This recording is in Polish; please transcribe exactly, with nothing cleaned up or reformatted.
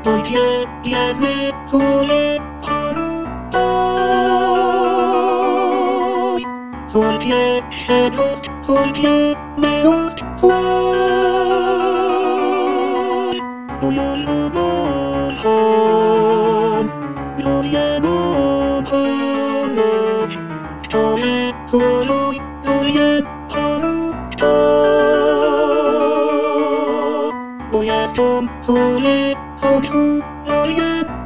Ojcze, jasny, słoje, Oj. Słońce, światłość, słońce, miłość, słoń. Moja lubową, rozjemną choć. To jest słoń, to jest to. Bo jestem słonie, słońcu, to jest